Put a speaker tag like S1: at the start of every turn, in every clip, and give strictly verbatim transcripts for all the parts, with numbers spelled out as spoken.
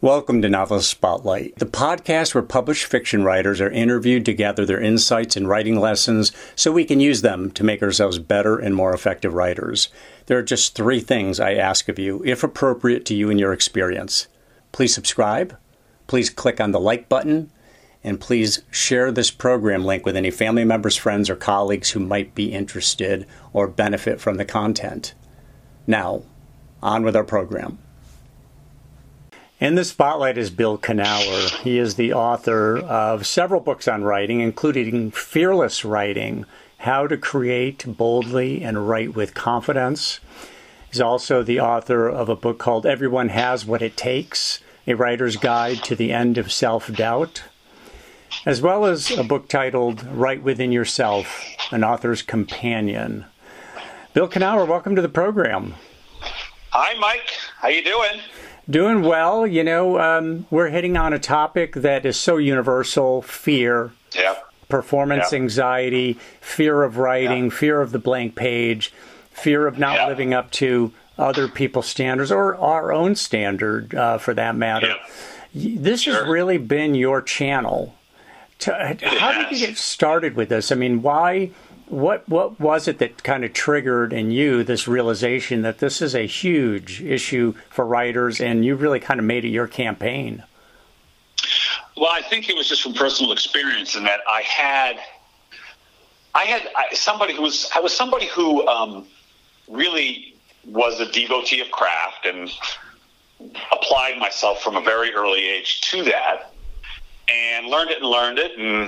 S1: Welcome to Novelist Spotlight, the podcast where published fiction writers are interviewed to gather their insights and writing lessons so we can use them to make ourselves better and more effective writers. There are just three things I ask of you, if appropriate to you and your experience. Please subscribe, please click on the like button, and please share this program link with any family members, friends, or colleagues who might be interested or benefit from the content. Now, on with our program. In the spotlight is Bill Kenower. He is the author of several books on writing, including Fearless Writing, How to Create Boldly and Write with Confidence. He's also the author of a book called Everyone Has What It Takes, A Writer's Guide to the End of Self-Doubt, as well as a book titled Write Within Yourself, an author's companion. Bill Kenower, welcome to the program.
S2: Hi, Mike. How you doing?
S1: Doing well. You know, um, we're hitting on a topic that is so universal: fear,
S2: yeah.
S1: performance
S2: yeah.
S1: anxiety, fear of writing, yeah. fear of the blank page, fear of not yeah. living up to other people's standards or our own standard, uh, for that matter. Yeah. This sure. has really been your channel. To, how did you get started with this? I mean, why? What what was it that kind of triggered in you this realization that this is a huge issue for writers, and you really kind of made it your campaign?
S2: Well, I think it was just from personal experience, in that I had, I had I, somebody who was I was somebody who um, really was a devotee of craft and applied myself from a very early age to that, and learned it and learned it and.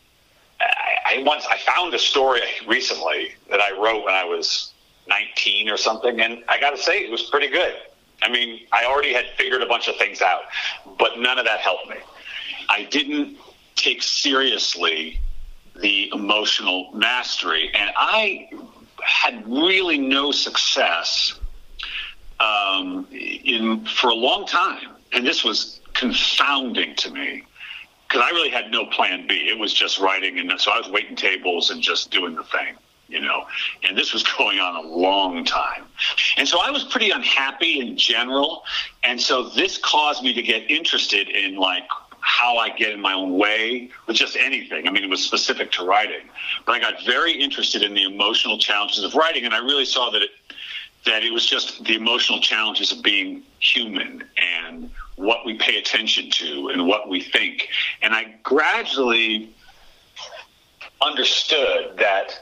S2: I, I once I found a story recently that I wrote when I was nineteen or something, and I got to say it was pretty good. I mean, I already had figured a bunch of things out, but none of that helped me. I didn't take seriously the emotional mastery, and I had really no success um, in for a long time, and this was confounding to me. Because I really had no plan B. It was just writing, and so I was waiting tables and just doing the thing, you know. And this was going on a long time. And so I was pretty unhappy in general. And so this caused me to get interested in, like, how I get in my own way with just anything. I mean, it was specific to writing. But I got very interested in the emotional challenges of writing, and I really saw that it, that it was just the emotional challenges of being human and what we pay attention to and what we think. And I gradually understood that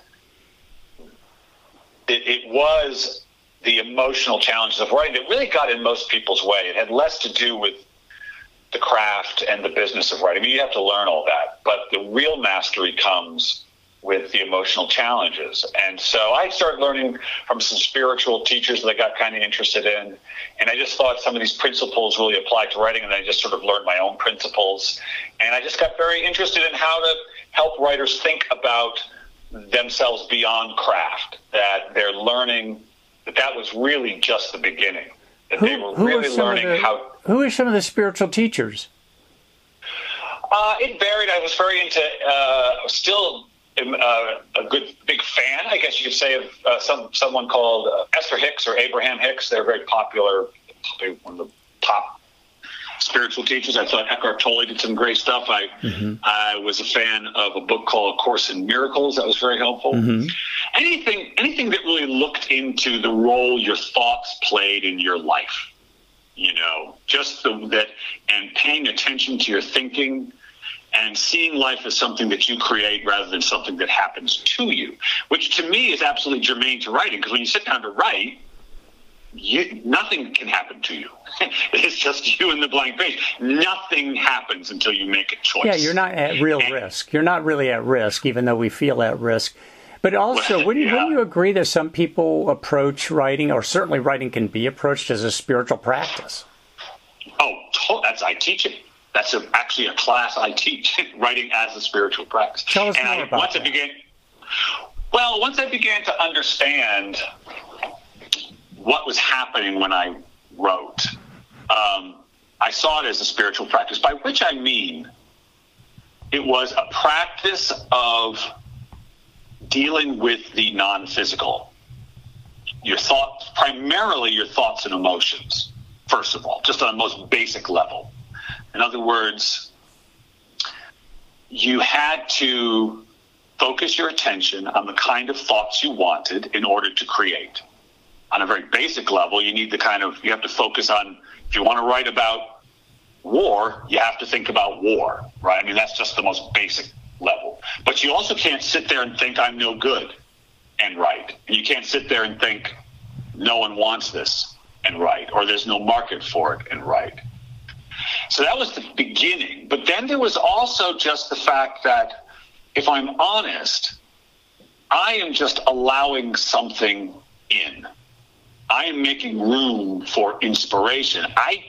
S2: it, it was the emotional challenges of writing that really got in most people's way. It had less to do with the craft and the business of writing. I mean, you have to learn all that, but the real mastery comes with the emotional challenges. And so I started learning from some spiritual teachers that I got kind of interested in. And I just thought some of these principles really applied to writing, and I just sort of learned my own principles. And I just got very interested in how to help writers think about themselves beyond craft, that they're learning, that that was really just the beginning, that
S1: who,
S2: they were really learning
S1: the,
S2: how...
S1: Who are some of the spiritual teachers?
S2: Uh, it varied. I was very into, uh, still... Uh, a good big fan, I guess you could say, of uh, some someone called uh, Esther Hicks or Abraham Hicks. They're very popular, probably one of the top spiritual teachers. I thought Eckhart Tolle did some great stuff. I mm-hmm. I was a fan of a book called A Course in Miracles. That was very helpful. Mm-hmm. Anything anything that really looked into the role your thoughts played in your life, you know, just the, that and paying attention to your thinking. And seeing life as something that you create rather than something that happens to you, which to me is absolutely germane to writing. Because when you sit down to write, you, nothing can happen to you. It's just you and the blank page. Nothing happens until you make a choice.
S1: Yeah, you're not at real and, risk. You're not really at risk, even though we feel at risk. But also, well, wouldn't, yeah. wouldn't you agree that some people approach writing, or certainly writing can be approached as a spiritual practice?
S2: Oh, that's I teach it. That's a, actually a class I teach, writing as a spiritual practice.
S1: Tell us
S2: and
S1: more
S2: I,
S1: about
S2: once
S1: that.
S2: I began, well, once I began to understand what was happening when I wrote, um, I saw it as a spiritual practice, by which I mean it was a practice of dealing with the non-physical. Your thoughts, primarily your thoughts and emotions, first of all, just on the most basic level. In other words, you had to focus your attention on the kind of thoughts you wanted in order to create. On a very basic level, you need the kind of, you have to focus on, if you want to write about war, you have to think about war, right? I mean, that's just the most basic level. But you also can't sit there and think, I'm no good, and write. And you can't sit there and think, no one wants this, and write, or there's no market for it, and write. So that was the beginning. But then there was also just the fact that, if I'm honest, I am just allowing something in. I am making room for inspiration. I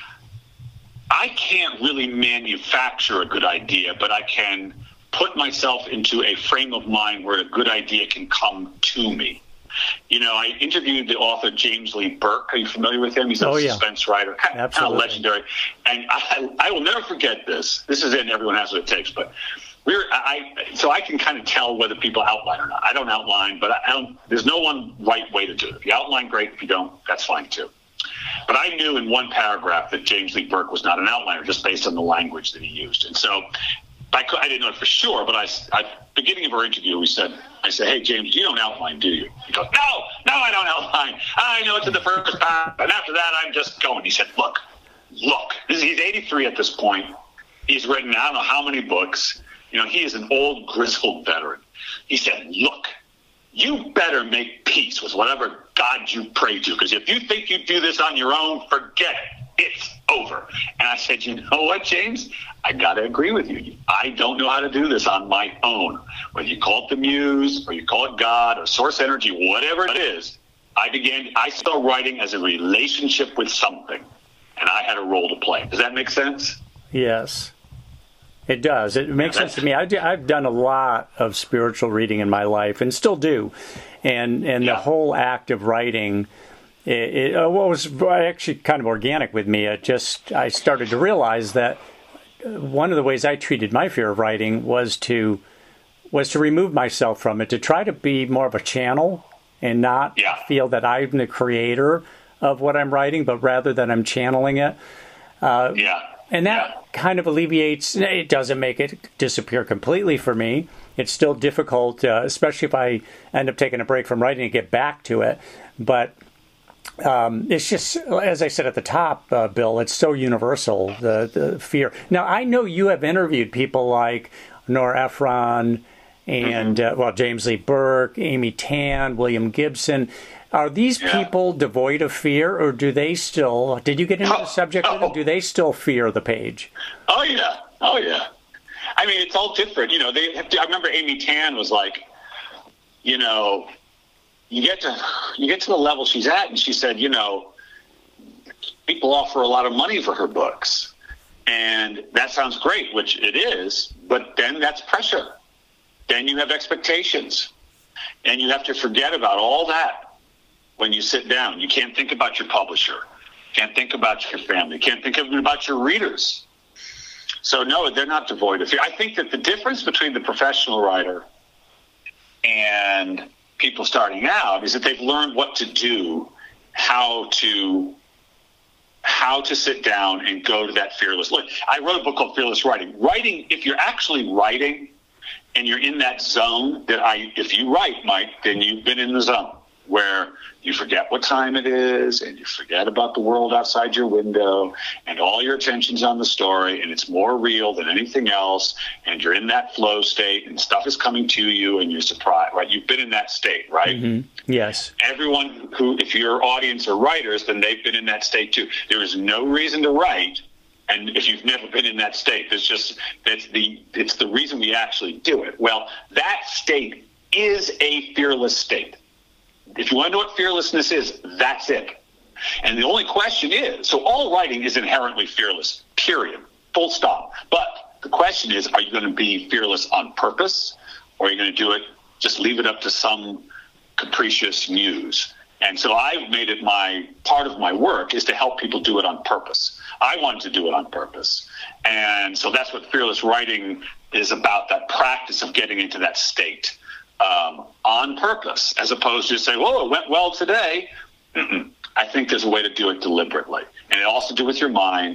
S2: I can't really manufacture a good idea, but I can put myself into a frame of mind where a good idea can come to me. You know, I interviewed the author James Lee Burke. Are you familiar with him? He's a oh, yeah. suspense writer, kind of, kind of legendary. And I, I will never forget this. This is in Everyone Has What It Takes, but we're I so I can kind of tell whether people outline or not. I don't outline, but I, I don't. There's no one right way to do it. If you outline, great. If you don't, that's fine too. But I knew in one paragraph that James Lee Burke was not an outliner, just based on the language that he used. And so I, could, I didn't know it for sure, but I, I, beginning of our interview, we said, I said, hey, James, you don't outline, do you? He goes, no, no, I don't outline. I know it's in the first paragraph, and after that, I'm just going. He said, look, look. He's eighty-three at this point. He's written I don't know how many books. You know, he is an old, grizzled veteran. He said, look, you better make peace with whatever God you pray to, because if you think you do this on your own, forget it. It's over. And I said, you know what, James? I got to agree with you. I don't know how to do this on my own. Whether you call it the muse or you call it God or source energy, whatever it is, I began, I started writing as a relationship with something, and I had a role to play. Does that make sense?
S1: Yes. It does. It makes yeah, sense to me. I do, I've done a lot of spiritual reading in my life and still do. And and yeah. the whole act of writing, it, it well, was actually kind of organic with me. It just, I started to realize that one of the ways I treated my fear of writing was to was to remove myself from it, to try to be more of a channel and not
S2: yeah.
S1: feel that I'm the creator of what I'm writing, but rather that I'm channeling it. Uh,
S2: yeah.
S1: And that
S2: yeah.
S1: kind of alleviates, it doesn't make it disappear completely for me. It's still difficult, uh, especially if I end up taking a break from writing to get back to it. But um, it's just, as I said at the top, uh, Bill, it's so universal, the, the fear. Now, I know you have interviewed people like Nora Ephron and, mm-hmm. uh, well, James Lee Burke, Amy Tan, William Gibson. Are these yeah. people devoid of fear, or do they still, did you get into
S2: oh,
S1: the subject
S2: oh.
S1: with them? Do they still fear the page?
S2: Oh, yeah. Oh, yeah. I mean, it's all different. You know, they have to, I remember Amy Tan was like, you know, you get to you get to the level she's at, and she said, you know, people offer a lot of money for her books. And that sounds great, which it is, but then that's pressure. Then you have expectations. And you have to forget about all that. When you sit down, you can't think about your publisher, can't think about your family, can't think about your readers. So no, they're not devoid of fear. I think that the difference between the professional writer and people starting out is that they've learned what to do, how to how to sit down and go to that fearless. Look, I wrote a book called Fearless Writing. Writing, if you're actually writing and you're in that zone that I, if you write, Mike, then you've been in the zone where you forget what time it is and you forget about the world outside your window and all your attention's on the story and it's more real than anything else and you're in that flow state and stuff is coming to you and you're surprised, right? You've been in that state, right?
S1: Mm-hmm. Yes.
S2: Everyone who, if your audience are writers, then they've been in that state too. There is no reason to write. And if you've never been in that state, it's just, that's the, it's the reason we actually do it. Well, that state is a fearless state. If you want to know what fearlessness is, that's it. And the only question is, so all writing is inherently fearless, period, full stop. But the question is, are you going to be fearless on purpose, or are you going to do it, just leave it up to some capricious muse? And so I've made it my, part of my work is to help people do it on purpose. I wanted to do it on purpose. And so that's what fearless writing is about, that practice of getting into that state. Um, on purpose, as opposed to saying, "Whoa, it went well today." Mm-mm. I think there's a way to do it deliberately, and it also to do with your mind, but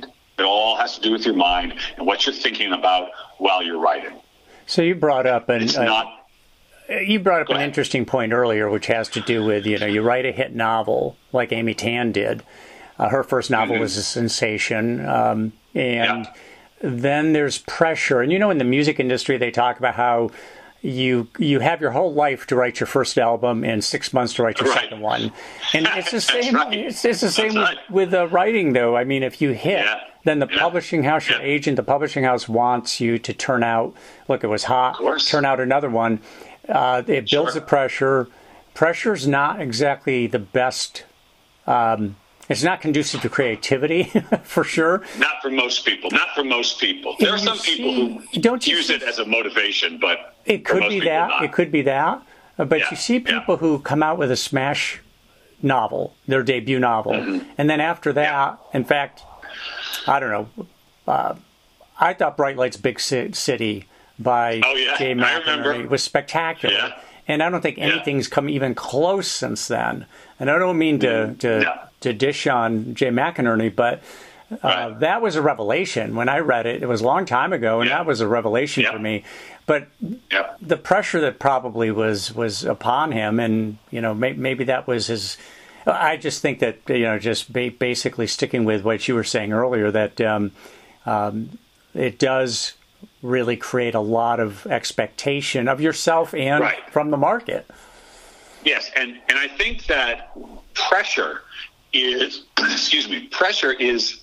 S2: It all has to do with your mind and what you're thinking about while you're writing.
S1: So you brought up an
S2: It's
S1: uh,
S2: not.
S1: you brought up
S2: Go
S1: an
S2: ahead.
S1: interesting point earlier, which has to do with, you know, you write a hit novel like Amy Tan did. Uh, her first novel
S2: Mm-hmm.
S1: was a sensation, um, and
S2: Yeah.
S1: then there's pressure. And you know, in the music industry, they talk about how you you have your whole life to write your first album and six months to write your
S2: Right.
S1: second one. And it's the
S2: That's
S1: same.
S2: right.
S1: It's, it's the same
S2: That's
S1: with,
S2: right.
S1: with uh, writing, though. I mean, if you hit,
S2: Yeah.
S1: then the
S2: Yeah.
S1: publishing house, your
S2: Yeah.
S1: agent, the publishing house wants you to turn out. Look, it was hot.
S2: Of course.
S1: Turn out another one. Uh, it builds
S2: Sure.
S1: the pressure. Pressure's not exactly the best. Um, it's not conducive to creativity, for sure.
S2: Not for most people. Not for most people. There are
S1: You
S2: some people
S1: see-
S2: who
S1: don't you
S2: use
S1: see-
S2: it as a motivation, but
S1: It
S2: for
S1: could
S2: most
S1: be
S2: people,
S1: that.
S2: not.
S1: It could be that. Uh, But
S2: Yeah,
S1: you see
S2: yeah.
S1: people who come out with a smash novel, their debut novel,
S2: Mm-hmm.
S1: and then after that, in fact, I don't know. Uh, I thought Bright Lights Big Ci- City by
S2: Oh, yeah.
S1: Jay
S2: I
S1: McInerney
S2: remember.
S1: was spectacular.
S2: Yeah.
S1: And I don't think anything's come even close since then. And I don't mean to to,
S2: No.
S1: to dish on Jay McInerney, but uh,
S2: Right.
S1: that was a revelation. When I read it, it was a long time ago, and
S2: Yeah.
S1: that was a revelation
S2: Yeah.
S1: for me. But
S2: Yep.
S1: the pressure that probably was was upon him, and you know, may, maybe that was his. I just think that, you know, just ba- basically sticking with what you were saying earlier, that um, um, it does really create a lot of expectation of yourself and
S2: Right.
S1: from the market.
S2: Yes, and, and I think that pressure is, excuse me, pressure is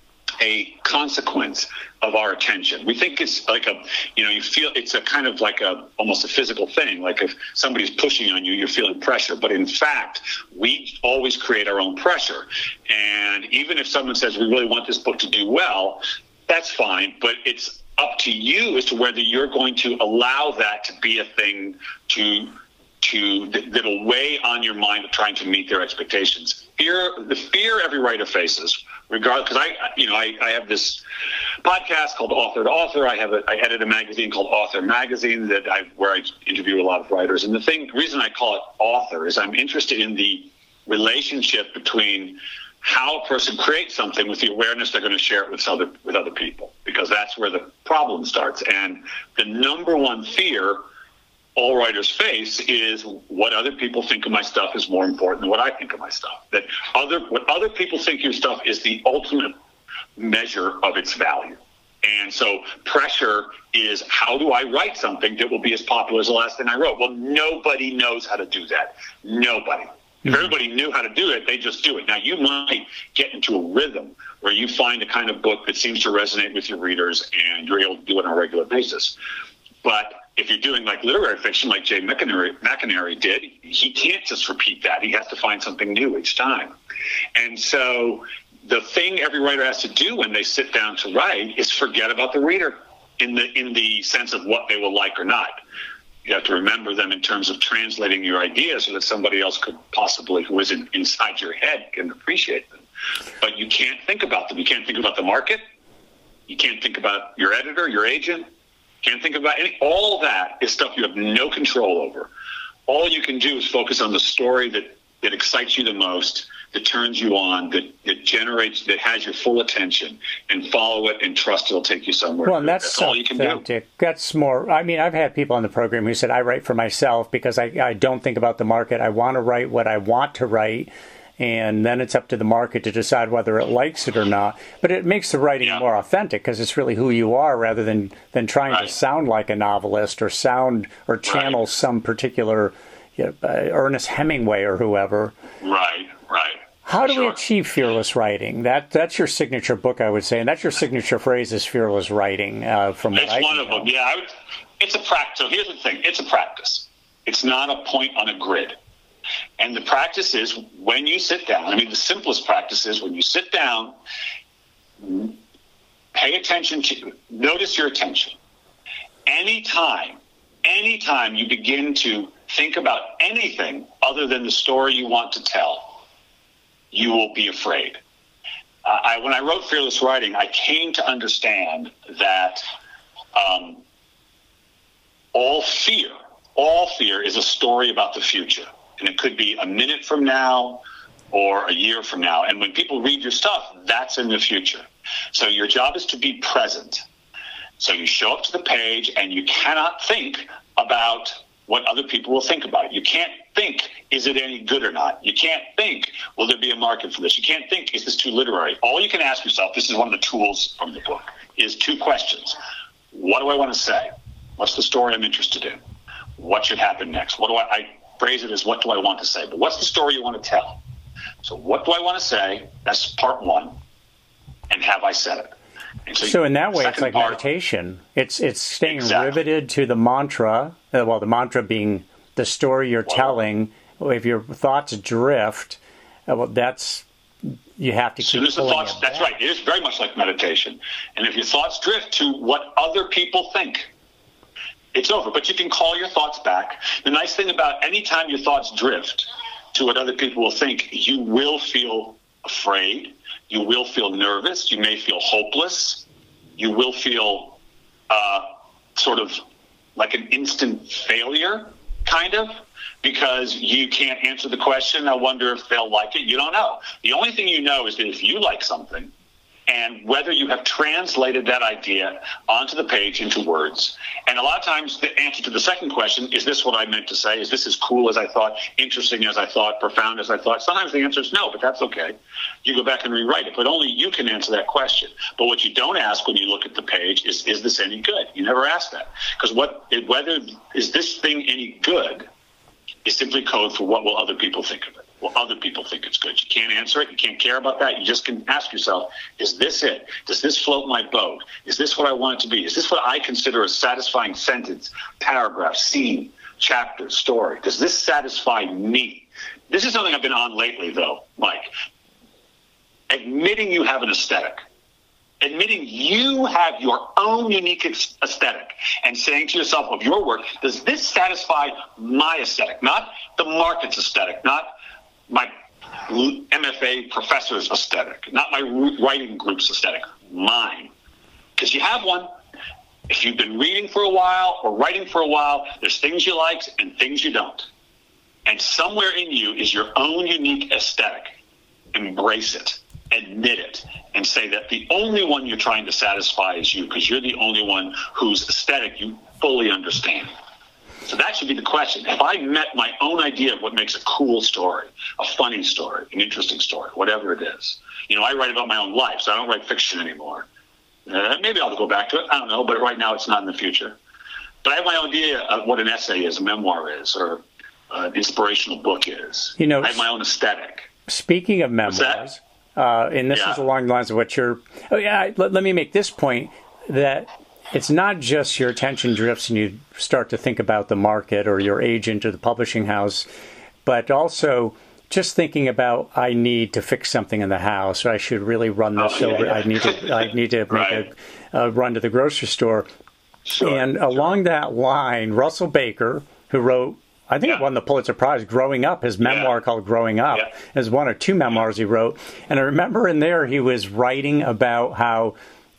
S2: a consequence of our attention. We think it's like a, you know, you feel it's a kind of like a, almost a physical thing. Like if somebody's pushing on you, you're feeling pressure. But in fact, we always create our own pressure. And even if someone says, we really want this book to do well, that's fine. But it's up to you as to whether you're going to allow that to be a thing to to that'll weigh on your mind of trying to meet their expectations. Fear, the fear every writer faces, regardless. Because I, you know, I, I have this podcast called Author to Author. I have a, I edit a magazine called Author Magazine that I where I interview a lot of writers. And the thing, the reason I call it author is I'm interested in the relationship between how a person creates something with the awareness they're going to share it with other with other people, because that's where the problem starts. And the number one fear all writers face is what other people think of my stuff is more important than what I think of my stuff. That other what other people think of your stuff is the ultimate measure of its value. And so pressure is, how do I write something that will be as popular as the last thing I wrote? Well, nobody knows how to do that. Nobody. If everybody knew how to do it, they just do it. Now, you might get into a rhythm where you find a kind of book that seems to resonate with your readers and you're able to do it on a regular basis. But if you're doing like literary fiction, like Jay McInerney, McInerney did, he can't just repeat that. He has to find something new each time. And so the thing every writer has to do when they sit down to write is forget about the reader in the in the sense of what they will like or not. You have to remember them in terms of translating your ideas so that somebody else could possibly, who is in, inside your head, can appreciate them. But you can't think about them. You can't think about the market. You can't think about your editor, your agent. Can't think about any. All that is stuff you have no control over. All you can do is focus on the story that, that excites you the most, that turns you on, that, that generates, that has your full attention, and follow it and trust it'll take you somewhere.
S1: Well, and that's,
S2: that's all you can do.
S1: authentic. That's more, I mean, I've had people on the program who said, I write for myself because I, I don't think about the market. I want to write what I want to write, and then it's up to the market to decide whether it likes it or not. But it makes the writing
S2: Yeah.
S1: more authentic because it's really who you are rather than, than trying
S2: Right.
S1: to sound like a novelist or sound or channel
S2: Right.
S1: some particular, you know, uh, Ernest Hemingway or whoever.
S2: Right, right.
S1: How do we
S2: Sure.
S1: achieve fearless writing? That That's your signature book, I would say, and that's your signature phrase is fearless writing. Uh, from what
S2: It's
S1: I
S2: one
S1: can
S2: of them.
S1: tell.
S2: Yeah, I would, it's a practice. So here's the thing. It's a practice. It's not a point on a grid. And the practice is when you sit down. I mean, the simplest practice is when you sit down, pay attention to, notice your attention. Anytime, anytime you begin to think about anything other than the story you want to tell, you will be afraid. Uh, I, when I wrote Fearless Writing, I came to understand that um, all fear, all fear is a story about the future. And it could be a minute from now or a year from now. And when people read your stuff, that's in the future. So your job is to be present. So you show up to the page and you cannot think about what other people will think about it. You can't think, is it any good or not? You can't think, will there be a market for this? You can't think, is this too literary? All you can ask yourself, this is one of the tools from the book, is two questions. What do I want to say? What's the story I'm interested in? What should happen next? What do I, I phrase it as what do I want to say? But what's the story you want to tell? So what do I want to say? That's part one. And have I said it? And so,
S1: so in that way, it's like
S2: part,
S1: meditation. It's it's staying
S2: exactly.
S1: riveted to the mantra. Uh, well, the mantra being the story you're
S2: well,
S1: telling. If your thoughts drift, uh, well, that's you have to
S2: keep. As soon as the thoughts, that's right. It is very much like meditation. And if your thoughts drift to what other people think, it's over. But you can call your thoughts back. The nice thing about any time your thoughts drift to what other people will think, you will feel afraid. You will feel nervous. You may feel hopeless. You will feel uh, sort of like an instant failure, kind of, because you can't answer the question. I wonder if they'll like it. You don't know. The only thing you know is that if you like something, and whether you have translated that idea onto the page into words. And a lot of times the answer to the second question, is this what I meant to say? Is this as cool as I thought, interesting as I thought, profound as I thought? Sometimes the answer is no, but that's okay. You go back and rewrite it, but only you can answer that question. But what you don't ask when you look at the page is, is this any good? You never ask that. Because what, whether is this thing any good is simply code for what will other people think of it. Well, other people think it's good. You can't answer it. You can't care about that. You just can ask yourself, is this it? Does this float my boat? Is this what I want it to be? Is this what I consider a satisfying sentence, paragraph, scene, chapter, story? Does this satisfy me? This is something I've been on lately, though, Mike. Admitting you have an aesthetic. Admitting you have your own unique aesthetic and saying to yourself of your work, does this satisfy my aesthetic? Not the market's aesthetic, not my M F A professor's aesthetic, not my writing group's aesthetic, mine. Because you have one. If you've been reading for a while or writing for a while, there's things you like and things you don't. And somewhere in you is your own unique aesthetic. Embrace it, admit it, and say that the only one you're trying to satisfy is you, because you're the only one whose aesthetic you fully understand. So that should be the question. If I met my own idea of what makes a cool story, a funny story, an interesting story, whatever it is. You know, I write about my own life, so I don't write fiction anymore. Uh, maybe I'll go back to it. I don't know, but right now it's not in the future. But I have my own idea of what an essay is, a memoir is, or an inspirational book is.
S1: You know,
S2: I have my own aesthetic. Speaking
S1: of memoirs, uh, and this yeah. is along the lines of what you're... Oh, yeah, let, let me make this point, that it's not just your attention drifts and you start to think about the market or your agent or the publishing house, but also just thinking about, I need to fix something in the house, or I should really run this
S2: oh, yeah,
S1: over.
S2: yeah.
S1: I need to I need to
S2: right.
S1: make a, a run to the grocery store.
S2: Sure,
S1: and
S2: sure.
S1: along that line, Russell Baker, who wrote, I think
S2: yeah.
S1: it won the Pulitzer Prize, Growing Up, his memoir
S2: yeah.
S1: called Growing Up,
S2: yeah.
S1: is one or two memoirs he wrote. And I remember in there he was writing about how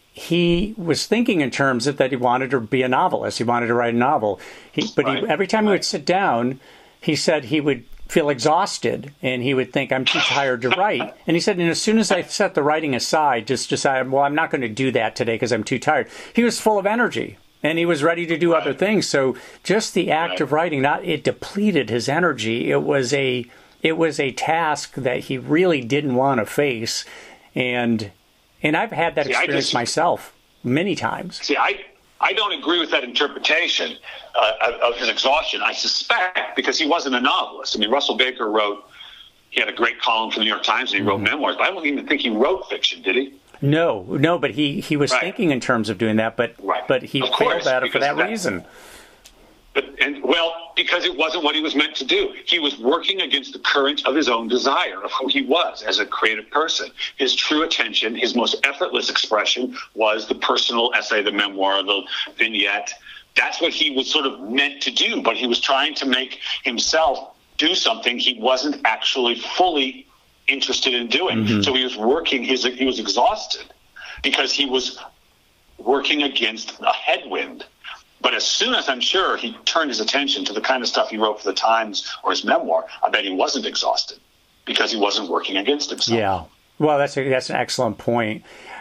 S1: he was thinking in terms of that he wanted to be a novelist. He wanted to write a novel. He, but
S2: right.
S1: he, every time
S2: right.
S1: he would sit down, he said he would feel exhausted and he would think, I'm too tired to write. And he said, and as soon as I set the writing aside, just decided, well, I'm not going to do that today because I'm too tired, he was full of energy. And he was ready to do
S2: right.
S1: other things. So just the act
S2: right.
S1: of writing, not it depleted his energy. It was a it was a task that he really didn't want to face. And and I've had that
S2: see,
S1: experience
S2: just,
S1: myself many times.
S2: See, I I don't agree with that interpretation uh, of, of his exhaustion. I suspect because he wasn't a novelist. I mean, Russell Baker wrote, he had a great column for the New York Times and he wrote mm-hmm. memoirs, but I don't even think he wrote fiction, did he?
S1: No, no, but he, he was
S2: right.
S1: thinking in terms of doing that, but
S2: right.
S1: but he
S2: of
S1: failed
S2: course,
S1: at it for that,
S2: that
S1: reason.
S2: But and well, because it wasn't what he was meant to do. He was working against the current of his own desire of who he was as a creative person. His true attention, his most effortless expression was the personal essay, the memoir, the vignette. That's what he was sort of meant to do, but he was trying to make himself do something he wasn't actually fully interested in doing. Mm-hmm. So he was working, his, he was exhausted because he was working against a headwind. But as soon as I'm sure he turned his attention to the kind of stuff he wrote for the Times or his memoir, I bet he wasn't exhausted because he wasn't working against himself.
S1: Yeah. Well, that's a, that's an excellent point.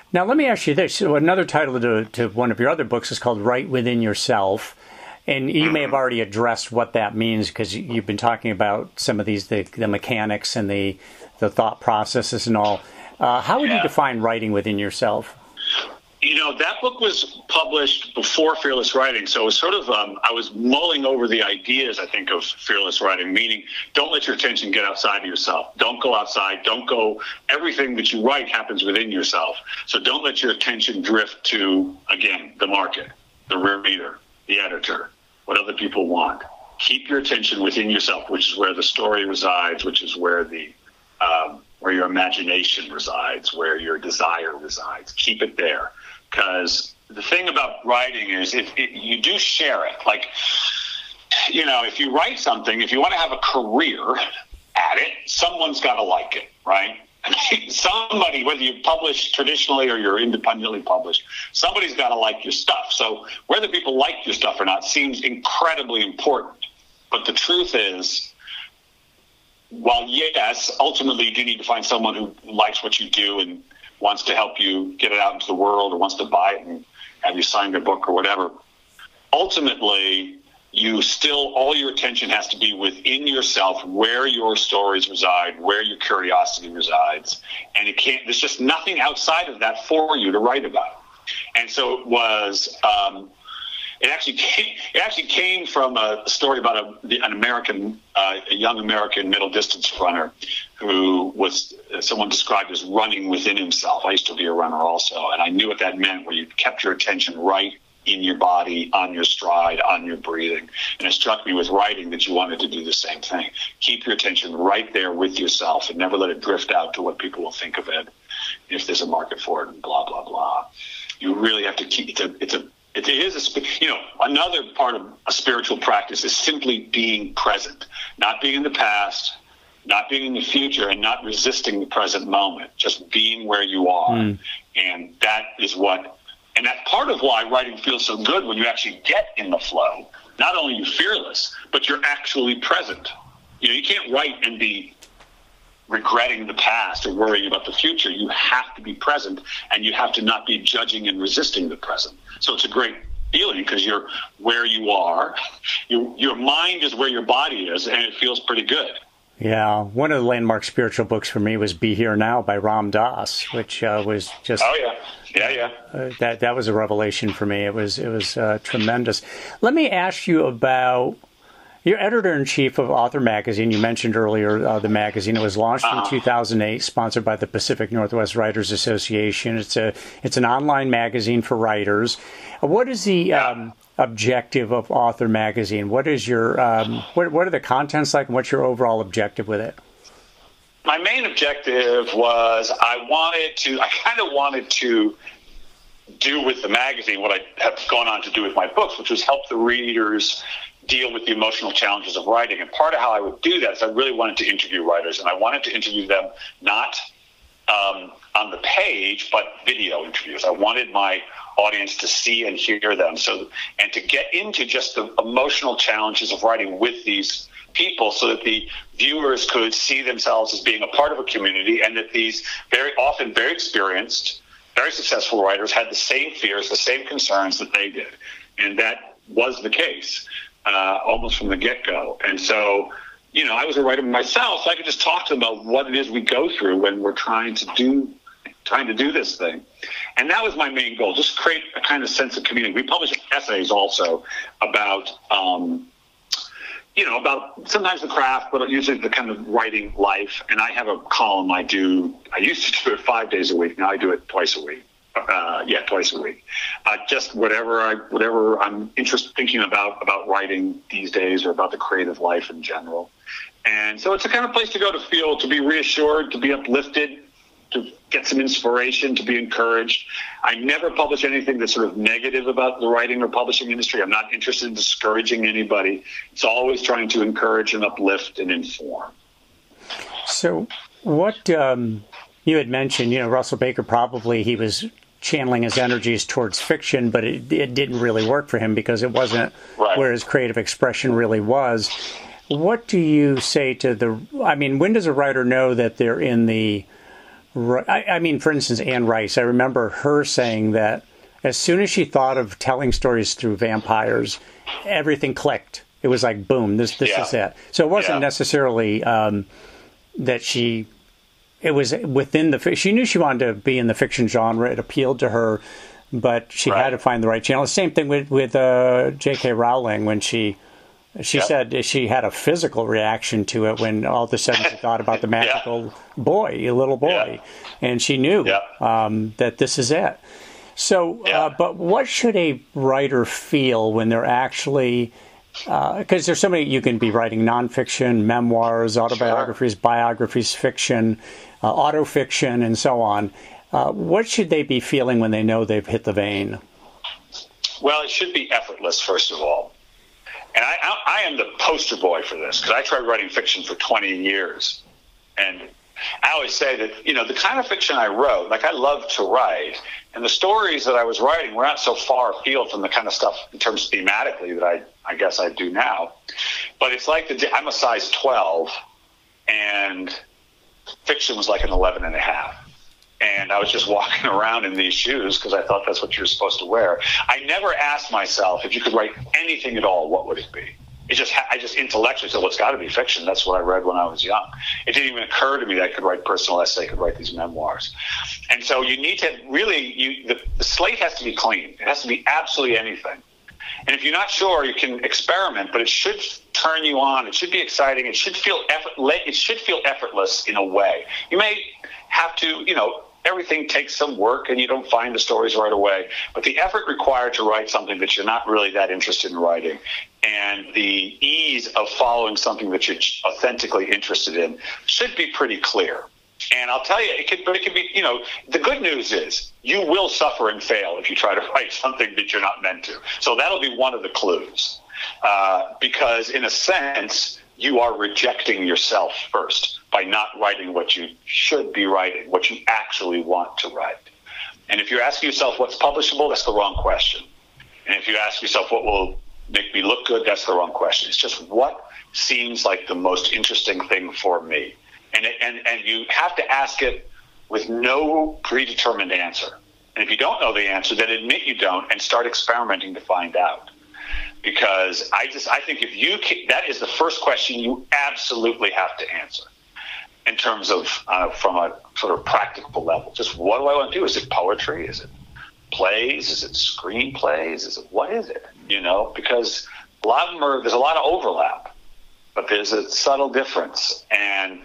S1: Now, let me ask you this. So another title to, to one of your other books is called Write Within Yourself. And you may have already addressed what that means because you've been talking about some of these, the, the mechanics and the, the thought processes and all. Uh, how would yeah. you define writing within yourself?
S2: You know, that book was published before Fearless Writing, so it was sort of, um, I was mulling over the ideas, I think, of Fearless Writing, meaning don't let your attention get outside of yourself. Don't go outside. Don't go, everything that you write happens within yourself. So don't let your attention drift to, again, the market, the reader, the editor, what other people want. Keep your attention within yourself, which is where the story resides, which is where the um, where your imagination resides, where your desire resides. Keep it there. Because the thing about writing is if it, you do share it. Like, you know, if you write something, if you want to have a career at it, someone's got to like it, right? I mean, somebody, whether you publish traditionally or you're independently published, somebody's got to like your stuff. So whether people like your stuff or not seems incredibly important. But the truth is, while yes, ultimately you do need to find someone who likes what you do and wants to help you get it out into the world or wants to buy it and have you sign their book or whatever, ultimately you still, all your attention has to be within yourself, where your stories reside, where your curiosity resides. And it can't, there's just nothing outside of that for you to write about. And so it was, um, It actually came, it actually came from a story about a, an American, uh, a young American middle distance runner who was uh, someone described as running within himself. I used to be a runner also, and I knew what that meant, where you kept your attention right in your body, on your stride, on your breathing. And it struck me with writing that you wanted to do the same thing. Keep your attention right there with yourself and never let it drift out to what people will think of it, if there's a market for it, and blah, blah, blah. You really have to keep, it's a, it's a It is, a, you know, another part of a spiritual practice is simply being present, not being in the past, not being in the future, and not resisting the present moment, just being where you are. Mm. And that is what, and that's part of why writing feels so good when you actually get in the flow. Not only are you fearless, but you're actually present. You know, you can't write and be regretting the past or worrying about the future. You have to be present, and you have to not be judging and resisting the present. So it's a great feeling because you're where you are. Your, your mind is where your body is, and it feels pretty good.
S1: Yeah. One of the landmark spiritual books for me was Be Here Now by Ram Dass, which uh, was just...
S2: Oh, yeah. Yeah, yeah.
S1: Uh, that, that was a revelation for me. It was, it was uh, tremendous. Let me ask you about... You're editor-in-chief of Author Magazine. You mentioned earlier uh, the magazine. It was launched uh-huh. in two thousand eight, sponsored by the Pacific Northwest Writers Association. It's a it's an online magazine for writers. What is the um, objective of Author Magazine? What is your um, what what are the contents like, and what's your overall objective with it?
S2: My main objective was I wanted to. I kind of wanted to do with the magazine what I have gone on to do with my books, which was help the readers deal with the emotional challenges of writing. And part of how I would do that is I really wanted to interview writers, and I wanted to interview them not um, on the page, but video interviews. I wanted my audience to see and hear them, so and to get into just the emotional challenges of writing with these people so that the viewers could see themselves as being a part of a community, and that these very often very experienced, very successful writers had the same fears, the same concerns that they did. And that was the case. Uh, almost from the get-go. And so, you know, I was a writer myself, so I could just talk to them about what it is we go through when we're trying to do trying to do this thing. And that was my main goal, just create a kind of sense of community. We publish essays also about, um, you know, about sometimes the craft, but usually the kind of writing life. And I have a column I do, I used to do it five days a week, now I do it twice a week. Uh, yeah, twice a week. Uh, just whatever I, whatever I'm interested thinking about about writing these days, or about the creative life in general. And so it's a kind of place to go to feel, to be reassured, to be uplifted, to get some inspiration, to be encouraged. I never publish anything that's sort of negative about the writing or publishing industry. I'm not interested in discouraging anybody. It's always trying to encourage and uplift and inform.
S1: So, what um, you had mentioned, you know, Russell Baker probably he was channeling his energies towards fiction, but it, it didn't really work for him because it wasn't right where his creative expression really was. What do you say to the, I mean, when does a writer know that they're in the Right. I, I mean, for instance, Anne Rice, I remember her saying that as soon as she thought of telling stories through vampires, everything clicked. It was like, boom, this this
S2: yeah.
S1: is it. So it wasn't
S2: yeah.
S1: necessarily um, that she, it was within the, she knew she wanted to be in the fiction genre. It appealed to her, but she
S2: right.
S1: had to find the right channel. Same thing with, with uh, J K. Rowling when she, she
S2: yep.
S1: said she had a physical reaction to it when all of a sudden she thought about the magical yeah. boy, a little boy, yeah. and she knew
S2: yeah.
S1: um, that this is it. So,
S2: yeah.
S1: uh, but what should a writer feel when they're actually, because uh, there's so many, you can be writing nonfiction, memoirs, autobiographies, sure. biographies, fiction, uh, autofiction, and so on. Uh, what should they be feeling when they know they've hit the vein?
S2: Well, it should be effortless, first of all. And I, I, I am the poster boy for this because I tried writing fiction for twenty years. And I always say that, you know, the kind of fiction I wrote, like I love to write, and the stories that I was writing were not so far afield from the kind of stuff in terms of thematically that I, I guess I do now. But it's like the, I'm a size twelve, and fiction was like an eleven and a half. And I was just walking around in these shoes because I thought that's what you're supposed to wear. I never asked myself, if you could write anything at all, what would it be? It just, I just intellectually said, well, it's got to be fiction. That's what I read when I was young. It didn't even occur to me that I could write personal essay, I could write these memoirs. And so you need to really, you, the, the slate has to be clean. It has to be absolutely anything. And if you're not sure, you can experiment, but it should turn you on. It should be exciting. It should feel effort, it should feel effortless in a way. You may have to, you know, everything takes some work and you don't find the stories right away. But the effort required to write something that you're not really that interested in writing and the ease of following something that you're authentically interested in should be pretty clear. And I'll tell you, it could, but it could be, you know, the good news is you will suffer and fail if you try to write something that you're not meant to. So that'll be one of the clues. Uh, because in a sense, you are rejecting yourself first by not writing what you should be writing, what you actually want to write. And if you're asking yourself what's publishable, that's the wrong question. And if you ask yourself what will make me look good, that's the wrong question. It's just what seems like the most interesting thing for me. And, it, and, and you have to ask it with no predetermined answer. And if you don't know the answer, then admit you don't and start experimenting to find out. Because I just, I think if you, can, that is the first question you absolutely have to answer in terms of, uh, from a sort of practical level. Just what do I want to do? Is it poetry? Is it plays? Is it screenplays? Is it, what is it? You know, because a lot of them are, there's a lot of overlap, but there's a subtle difference. And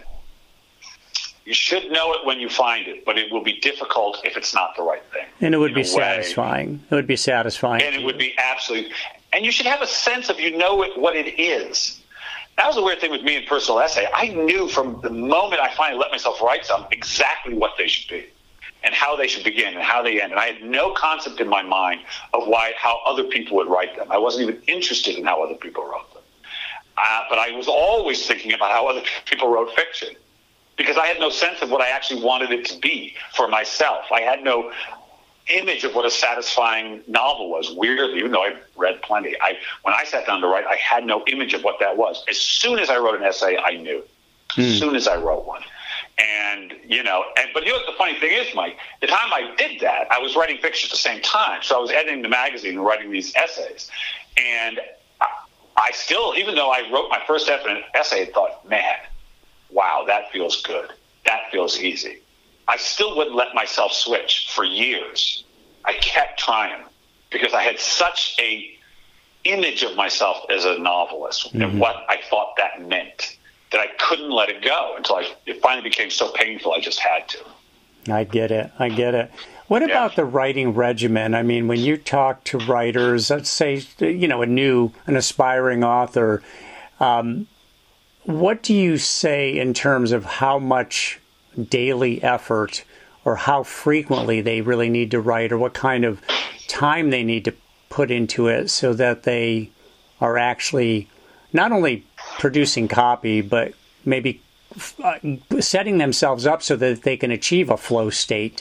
S2: you should know it when you find it, but it will be difficult if it's not the right thing.
S1: And it would be satisfying. It would be satisfying.
S2: And it would be absolutely. And you should have a sense of you know it, what it is. That was the weird thing with me in personal essay. I knew from the moment I finally let myself write something exactly what they should be and how they should begin and how they end. And I had no concept in my mind of why how other people would write them. I wasn't even interested in how other people wrote them. Uh, but I was always thinking about how other people wrote fiction because I had no sense of what I actually wanted it to be for myself. I had no image of what a satisfying novel was. Weirdly, even though I read plenty, I when I sat down to write, I had no image of what that was. As soon as I wrote an essay, I knew. As mm. soon as I wrote one. And, you know, and but you know what the funny thing is, Mike? The time I did that, I was writing fiction at the same time. So I was editing the magazine and writing these essays. And I, I still, even though I wrote my first essay, I thought, man, wow, that feels good. That feels easy. I still wouldn't let myself switch for years. I kept trying because I had such a image of myself as a novelist mm-hmm. and what I thought that meant that I couldn't let it go until I, it finally became so painful I just had to.
S1: I get it. I get it. What yeah. about the writing regimen? I mean, when you talk to writers, let's say, you know, a new, an aspiring author, um, what do you say in terms of how much daily effort or how frequently they really need to write or what kind of time they need to put into it so that they are actually not only producing copy, but maybe uh, setting themselves up so that they can achieve a flow state?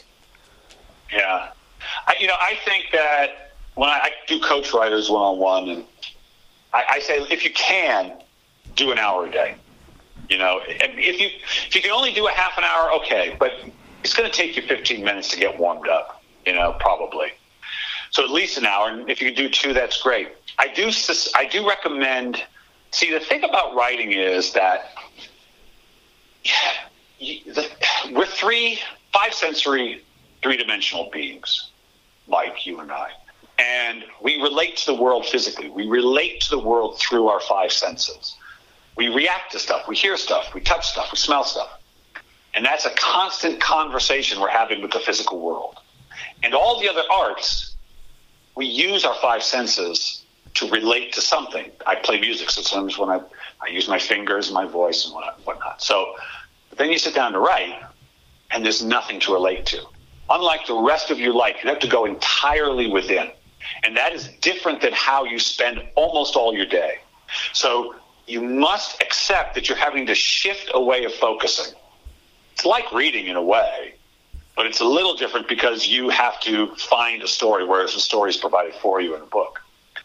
S2: Yeah. I, you know, I think that when I, I do coach writers one-on-one, and I, I say if you can, do an hour a day. You know, if you if you can only do a half an hour, okay. But it's going to take you fifteen minutes to get warmed up, you know, probably. So at least an hour. And if you can do two, that's great. I do, I do recommend, see, the thing about writing is that we're three, five sensory, three-dimensional beings, like you and I. And we relate to the world physically. We relate to the world through our five senses. We react to stuff. We hear stuff. We touch stuff. We smell stuff. And that's a constant conversation we're having with the physical world. And all the other arts, we use our five senses to relate to something. I play music, so sometimes when I, I use my fingers, my voice, and whatnot. So but then you sit down to write, and there's nothing to relate to. Unlike the rest of your life, you have to go entirely within. And that is different than how you spend almost all your day. So you must accept that you're having to shift a way of focusing. It's like reading in a way, but it's a little different because you have to find a story, whereas the story is provided for you in a book.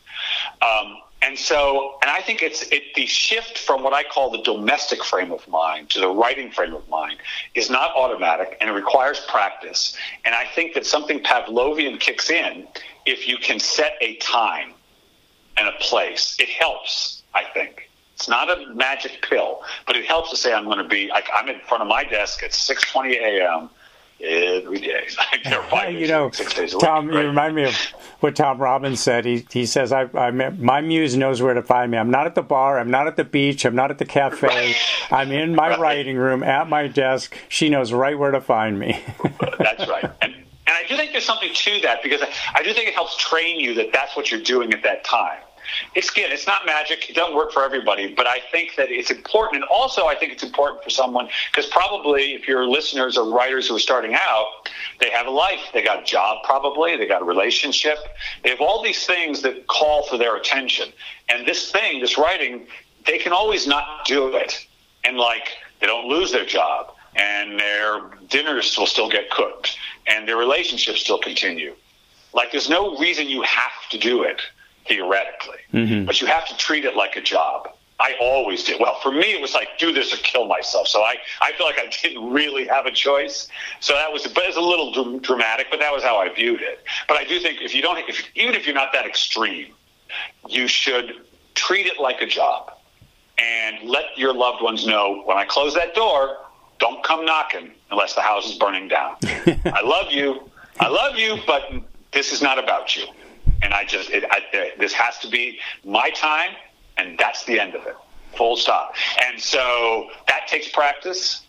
S2: Um, and so, and I think it's it, the shift from what I call the domestic frame of mind to the writing frame of mind is not automatic, and it requires practice. And I think that something Pavlovian kicks in if you can set a time and a place. It helps, I think. It's not a magic pill, but it helps to say I'm going to be, like, I'm in front of my desk at six twenty a.m. every day. There are five
S1: you know,
S2: six days a
S1: Tom,
S2: week,
S1: you
S2: right?
S1: remind me of what Tom Robbins said. He he says, I, I my muse knows where to find me. I'm not at the bar. I'm not at the beach. I'm not at the cafe.
S2: Right.
S1: I'm in my
S2: Right.
S1: writing room at my desk. She knows right where to find me.
S2: That's right. And, and I do think there's something to that, because I, I do think it helps train you that that's what you're doing at that time. It's again, it's not magic. It doesn't work for everybody, but I think that it's important. And also, I think it's important for someone, because probably if your listeners are writers who are starting out, they have a life. They got a job, probably. They got a relationship. They have all these things that call for their attention. And this thing, this writing, they can always not do it. And, like, they don't lose their job, and their dinners will still get cooked, and their relationships still continue. Like, there's no reason you have to do it, theoretically, mm-hmm. but you have to treat it like a job. I always did. Well, for me, it was like, do this or kill myself. So I, I feel like I didn't really have a choice. So that was, but it's a little dr- dramatic, but that was how I viewed it. But I do think if you don't, if, even if you're not that extreme, you should treat it like a job and let your loved ones know, when I close that door, don't come knocking unless the house is burning down. I love you. I love you, but this is not about you. And I just, it, I, this has to be my time, and that's the end of it. Full stop. And so that takes practice,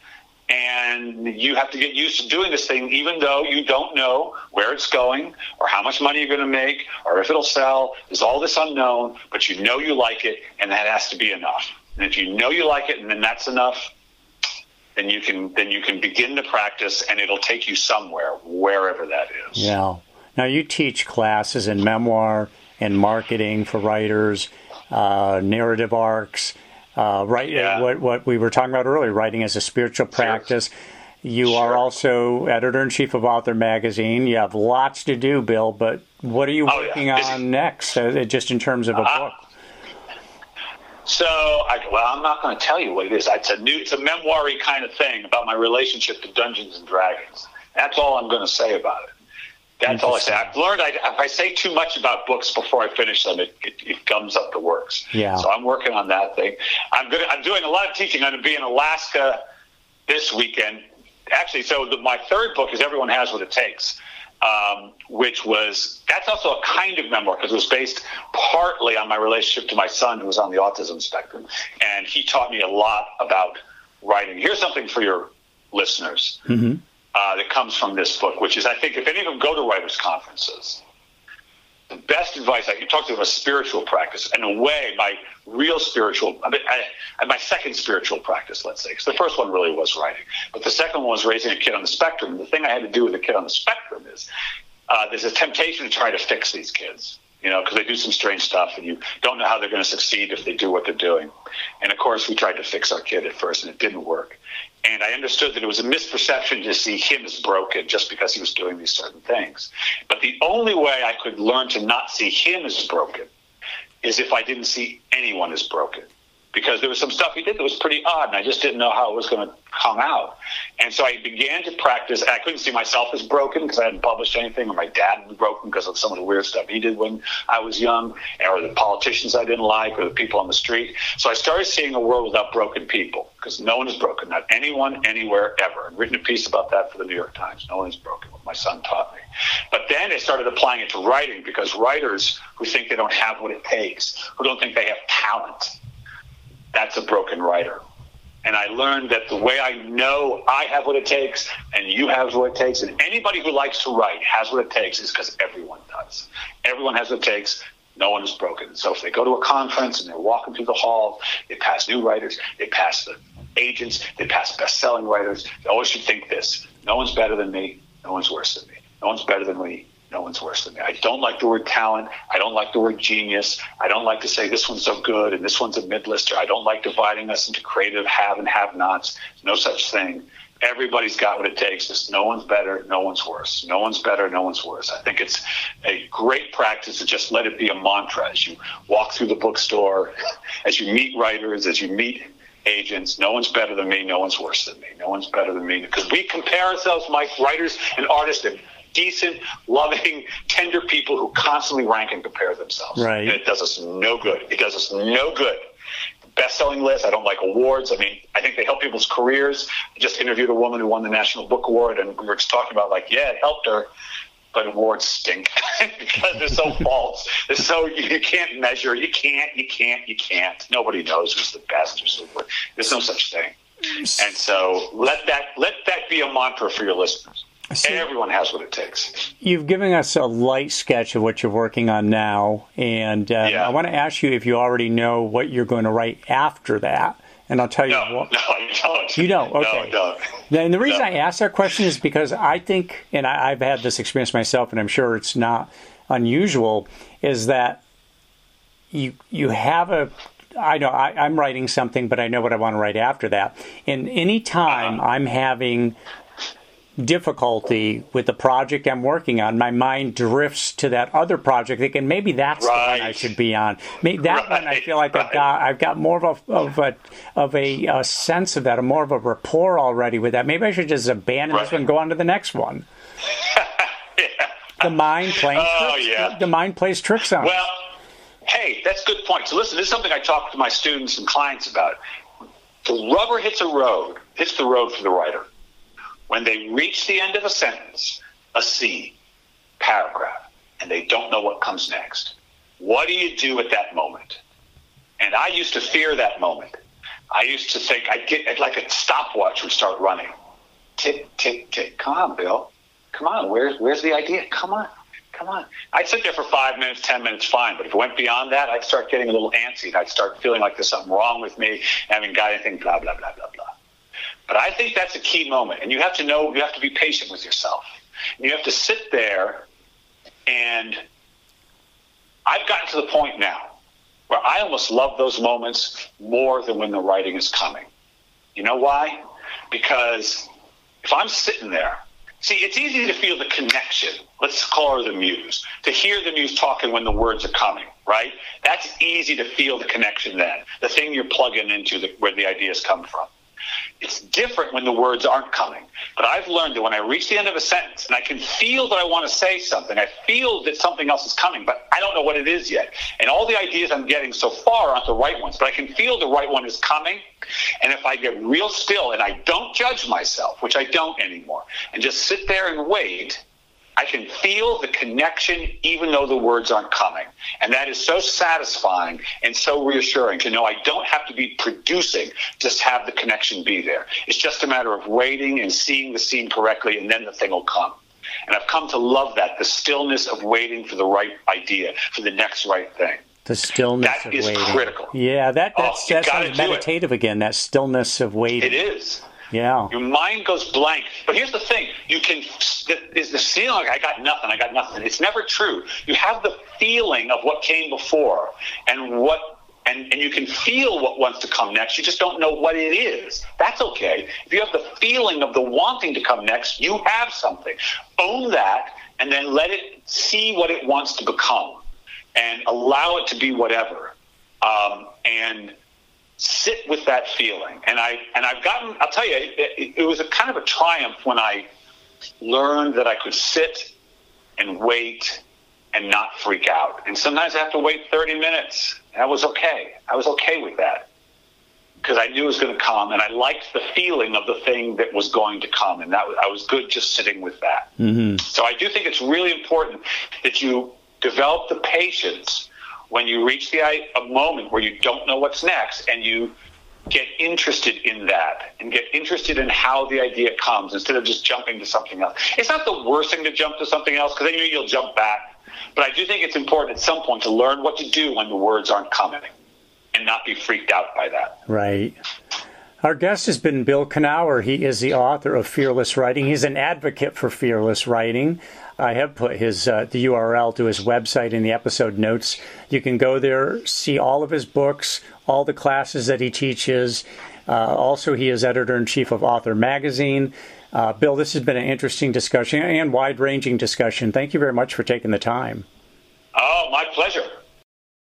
S2: and you have to get used to doing this thing, even though you don't know where it's going or how much money you're going to make or if it'll sell. There's all this unknown, but you know you like it, and that has to be enough. And if you know you like it, and then that's enough, then you can then you can begin to practice, and it'll take you somewhere, wherever that is.
S1: Yeah. Now, you teach classes in memoir and marketing for writers, uh, narrative arcs, uh, right?
S2: Yeah.
S1: What what we were talking about earlier, writing as a spiritual practice. You
S2: Sure.
S1: are also editor-in-chief of Author Magazine. You have lots to do, Bill, but what are you
S2: Oh,
S1: working
S2: yeah.
S1: on next, uh, just in terms of a
S2: Uh,
S1: book?
S2: So, I, well, I'm not going to tell you what it is. It's a new, it's a memoir-y kind of thing about my relationship to Dungeons and Dragons. That's all I'm going to say about it. That's all I say. I've learned I, if I say too much about books before I finish them, it, it, it gums up the works.
S1: Yeah.
S2: So I'm working on that thing. I'm good. I'm doing a lot of teaching. I'm going to be in Alaska this weekend. Actually, so the, my third book is Everyone Has What It Takes, um, which was, that's also a kind of memoir because it was based partly on my relationship to my son who was on the autism spectrum. And he taught me a lot about writing. Here's something for your listeners. Mm-hmm. Uh, that comes from this book, which is, I think, if any of them go to writers' conferences, the best advice I can talk to them about spiritual practice. In a way, my real spiritual, I mean, I, my second spiritual practice, let's say, because the first one really was writing, but the second one was raising a kid on the spectrum. The thing I had to do with a kid on the spectrum is uh, there's a temptation to try to fix these kids, you know, because they do some strange stuff, and you don't know how they're going to succeed if they do what they're doing. And of course, we tried to fix our kid at first, and it didn't work. And I understood that it was a misperception to see him as broken just because he was doing these certain things. But the only way I could learn to not see him as broken is if I didn't see anyone as broken. because there was some stuff he did that was pretty odd, and I just didn't know how it was going to come out. And so I began to practice. I couldn't see myself as broken because I hadn't published anything, or my dad was broken because of some of the weird stuff he did when I was young, or the politicians I didn't like, or the people on the street. So I started seeing a world without broken people, because no one is broken, not anyone, anywhere, ever. I've written a piece about that for the New York Times. No one is broken, what my son taught me. But then I started applying it to writing, because writers who think they don't have what it takes, who don't think they have talent, that's a broken writer. And I learned that the way I know I have what it takes and you have what it takes, and anybody who likes to write has what it takes, is because everyone does. Everyone has what it takes. No one is broken. So if they go to a conference and they're walking through the hall, they pass new writers, they pass the agents, they pass best-selling writers. They always should think this: no one's better than me, no one's worse than me. No one's better than me, no one's worse than me. I don't like the word talent. I don't like the word genius. I don't like to say this one's so good and this one's a mid-lister. I don't like dividing us into creative have and have-nots. No such thing. Everybody's got what it takes. Just no one's better, no one's worse. No one's better, no one's worse. I think it's a great practice to just let it be a mantra as you walk through the bookstore, as you meet writers, as you meet agents. No one's better than me, no one's worse than me. No one's better than me. Because we compare ourselves, Mike, writers and artists, and decent, loving, tender people who constantly rank and compare themselves.
S1: Right.
S2: And it does us no good. It does us no good. Best-selling list. I don't like awards. I mean, I think they help people's careers. I just interviewed a woman who won the National Book Award, and we were just talking about, like, yeah, it helped her, but awards stink because they're so false. They're so, you can't measure. You can't, you can't, you can't. Nobody knows who's the best or so forth. There's no such thing. And so let that let that be a mantra for your listeners. See, everyone has what it takes.
S1: You've given us a light sketch of what you're working on now, and uh,
S2: yeah.
S1: I want to ask you if you already know what you're going to write after that. And I'll tell you
S2: no,
S1: what.
S2: No, I don't.
S1: You don't? Okay.
S2: No, I don't.
S1: And the reason
S2: no.
S1: I ask that question is because I think, and I, I've had this experience myself, and I'm sure it's not unusual, is that you you have a, I know I, I'm writing something, but I know what I want to write after that. And any time uh-huh. I'm having difficulty with the project I'm working on, my mind drifts to that other project, thinking maybe that's
S2: right.
S1: the one I should be on. Maybe that
S2: right.
S1: one I feel like
S2: right.
S1: I've got I've got more of a of a of a, a sense of that, or more of a rapport already with that. Maybe I should just abandon
S2: right.
S1: this one and go on to the next one.
S2: yeah.
S1: The mind playing
S2: oh,
S1: tricks.
S2: Yeah.
S1: The mind plays tricks on.
S2: Well, hey, that's a good point. So listen, this is something I talk to my students and clients about. The rubber hits a road, hits the road for the writer. When they reach the end of a sentence, a scene, paragraph, and they don't know what comes next, what do you do at that moment? And I used to fear that moment. I used to think I'd get like a stopwatch would start running. Tick, tick, tick. Come on, Bill. Come on. Where's where's the idea? Come on. Come on. I'd sit there for five minutes, ten minutes, fine. But if it went beyond that, I'd start getting a little antsy. And I'd start feeling like there's something wrong with me. I haven't got anything, blah, blah, blah, blah, blah. But I think that's a key moment. And you have to know, you have to be patient with yourself. And you have to sit there, and I've gotten to the point now where I almost love those moments more than when the writing is coming. You know why? Because if I'm sitting there, see, it's easy to feel the connection. Let's call her the muse. To hear the muse talking when the words are coming, right? That's easy to feel the connection then, the thing you're plugging into, the, where the ideas come from. It's different when the words aren't coming. But I've learned that when I reach the end of a sentence and I can feel that I want to say something, I feel that something else is coming, but I don't know what it is yet. And all the ideas I'm getting so far aren't the right ones, but I can feel the right one is coming. And if I get real still and I don't judge myself, which I don't anymore, and just sit there and wait, I can feel the connection even though the words aren't coming. And that is so satisfying and so reassuring to know I don't have to be producing, just have the connection be there. It's just a matter of waiting and seeing the scene correctly, and then the thing will come. And I've come to love that, the stillness of waiting for the right idea, for the next right thing.
S1: The stillness
S2: that
S1: of
S2: is
S1: waiting.
S2: critical.
S1: Yeah, that, that's,
S2: oh,
S1: that sounds meditative again, that stillness of waiting.
S2: It is.
S1: Yeah.
S2: Your mind goes blank. But here's the thing. You can, is the feeling like I got nothing, I got nothing. It's never true. You have the feeling of what came before and what, and, and you can feel what wants to come next. You just don't know what it is. That's okay. If you have the feeling of the wanting to come next, you have something. Own that and then let it see what it wants to become and allow it to be whatever. Um, and sit with that feeling. And I and I've gotten, I'll tell you, it, it was a kind of a triumph when I learned that I could sit and wait and not freak out. And sometimes I have to wait thirty minutes. That was okay. I was okay with that because I knew it was going to come, and I liked the feeling of the thing that was going to come, and that I was good just sitting with that. Mm-hmm. So I do think it's really important that you develop the patience when you reach the a moment where you don't know what's next, and you get interested in that and get interested in how the idea comes instead of just jumping to something else. It's not the worst thing to jump to something else because then you'll jump back. But I do think it's important at some point to learn what to do when the words aren't coming and not be freaked out by that.
S1: Right. Our guest has been Bill Kenower. He is the author of Fearless Writing. He's an advocate for fearless writing. I have put his uh, the U R L to his website in the episode notes. You can go there, see all of his books, all the classes that he teaches. Uh, also, he is editor-in-chief of Author Magazine. Uh, Bill, this has been an interesting discussion and wide-ranging discussion. Thank you very much for taking the time.
S2: Oh, my pleasure.